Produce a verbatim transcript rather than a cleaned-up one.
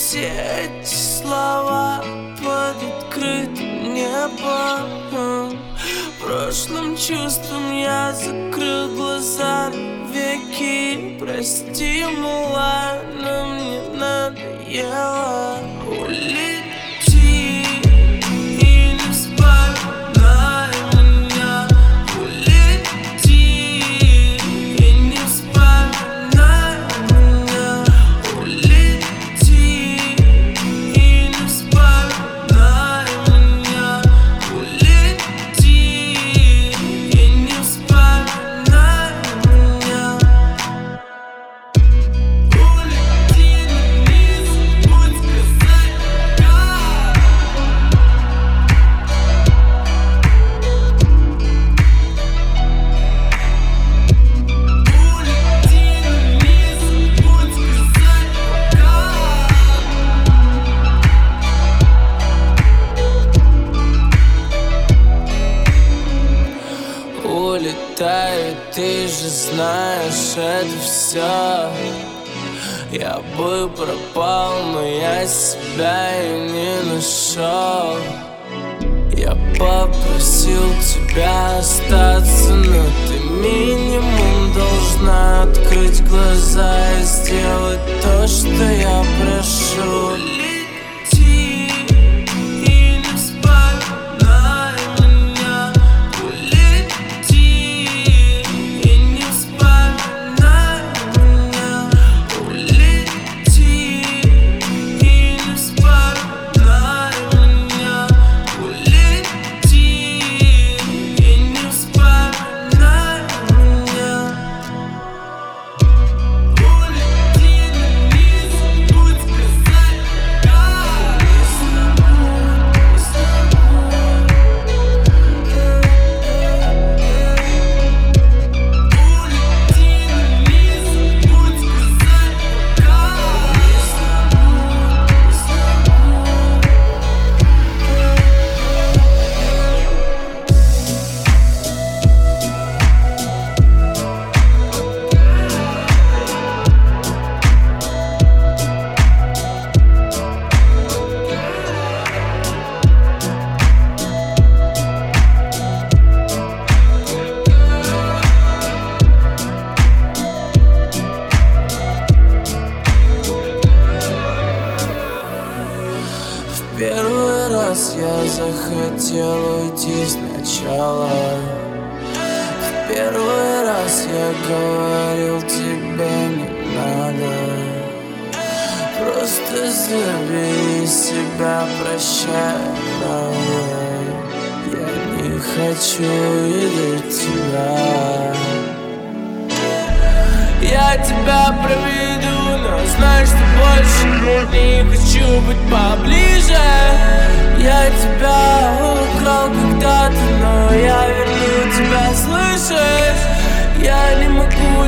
все эти слова под открытым небом. Прошлым чувством я закрыл глаза веки. Прости, мила, но мне надоело. Улети и не вспоминай меня. Улети и не вспоминай меня. Улети и не вспоминай меня. Улети и не вспоминай меня. Улети вниз, будь сказать пока. Улети вниз, будь сказать пока. Улетаю, ты же знаешь, это все. Я бы пропал, но я себя и не нашел. Я попросил тебя остаться, но ты минимум должна открыть глаза и сделать то, что я прошу. Улети и не вспоминай меня. Улети и не вспоминай меня. Улети и не вспоминай меня. Улети и не вспоминай меня. Улети вниз, будь сказать пока. Улети вниз, будь сказать пока. В первый раз я захотел уйти сначала. В первый раз я говорил, тебе не надо. Просто забери себя, прощай, давай. Я не хочу видеть тебя. Я тебя проведу, но знай, что больше не хочу быть поближе. Я тебя украл когда-то, но я верну тебя, слышишь? Я не могу